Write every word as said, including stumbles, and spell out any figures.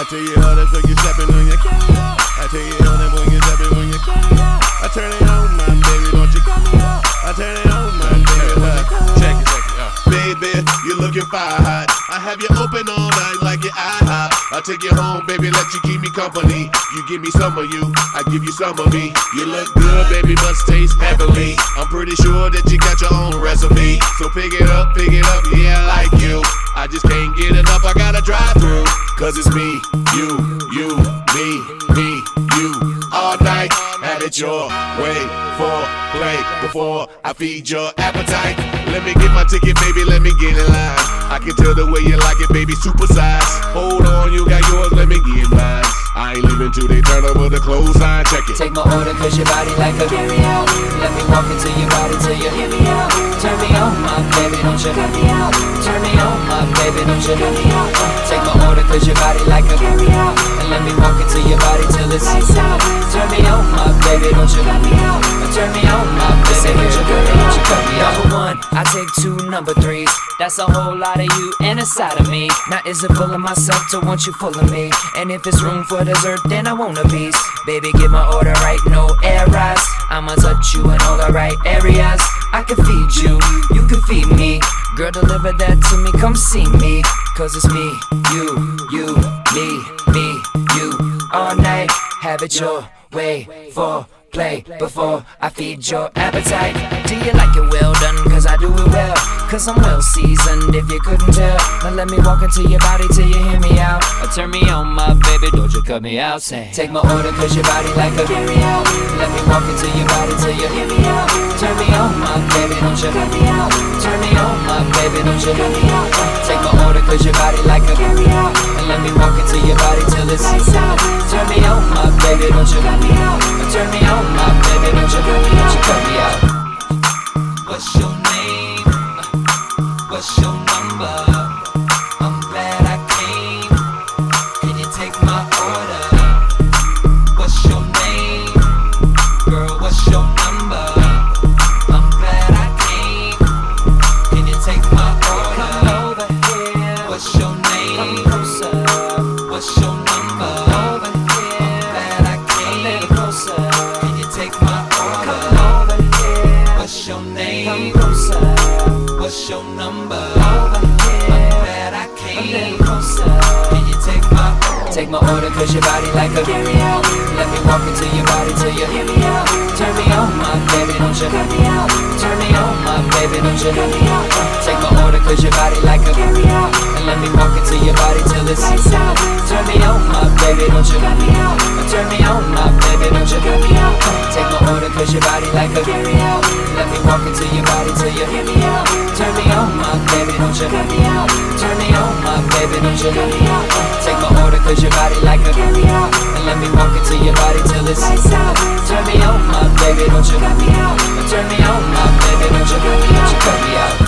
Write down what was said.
tell you how that's when you stepping on your carry out. I tell you how that when you stepping when you carry out. I turn it on, my baby, don't you cut me out. I turn it on, my baby, uh, check it, check it out. Baby, you looking fire hot. I have you open all night like your IHOP. I'll take you home, baby, let you keep me company. You give me some of you, I give you some of me. You look good, baby, must taste heavenly. I'm pretty sure that you got your own recipe. So pick it up, pick it up, yeah, I like you. I just can't get enough, I gotta drive through. Cause it's me, you, you, me, me, you. All night, have it your way. For play before I feed your appetite. Let me get my ticket, baby, let me get in line. I can tell the way you like it, baby, supersize. Hold on, you got yours, let me get mine. I ain't leaving till they turn over the clothesline, check it. Take my order cause your body like a carry out. Let me walk into your body till you hear me out. Turn me on, my baby, don't you cut me out. Turn me on, my baby, don't you cut me out. Take my order cause your body like a carry out. And let me walk into your body till it's lights out. Turn me on, my baby, don't you cut me out. Turn me on, my baby, don't you cut me out. You cut me out. Number one, I take two number threes. That's a whole lot of you and a side of me. Now is it full of myself to want you full of me? And if it's room for dessert, then I want a piece. Baby, get my order right, no errors. I'ma touch you in all the right areas. I can feed you, you can feed me. Girl, deliver that to me, come see me. Cause it's me, you, you, me, me, you. All night, have it your way. For play before I feed your appetite. Do you like it well done? Cause I do it well. Cause I'm well seasoned if you couldn't tell. Now let me walk into your body till you hear me out. Or turn me on, my baby, don't you cut me out. Say, take my order cause your body like a carry out. Let me walk into your body till you hear me out. Turn me on, my baby, don't you cut me out. Turn me on, my baby, don't you cut me out. Take my order cause your body like a carry out. And let me walk into your body till it's lights out. Turn me on, my baby, don't you cut me out. Turn me on, my baby, don't you cut me out. You cut me out. What's your name? What's your number? I'm glad I came. Can you take my order? What's your name? Girl, what's your number? I'm glad I came. Can you take my order? Come over here. What's your name? Come closer. What's your number? Over here. I'm glad I came. A little closer. Can you take my order? Come over here. What's your name? Come closer. What's your number? Over here. I'm glad I came. A little closer. Can you take my order? Take my order cause your body like a carry out. Let me walk into your body till you hear me out. Turn me on, my baby, don't you cut me out. Turn me on, my baby, don't you cut me out. Take my order cause your body like a carry out. And let me walk into your body till it's lights out. Turn me on, my baby, don't you cut me out. Turn me on, my baby, don't you cut me out. Take my order cause your body like a carry out. Let me walk into your body till you hear me out. Turn me on, my baby, don't you cut me out. Turn me on, my baby, don't you cut me out. Take my order cause your body like a carry out. And let me walk into your body till it's lights out. Turn me on, my baby, don't you cut me out. Turn me on, my baby, don't you cut me out. You cut me out.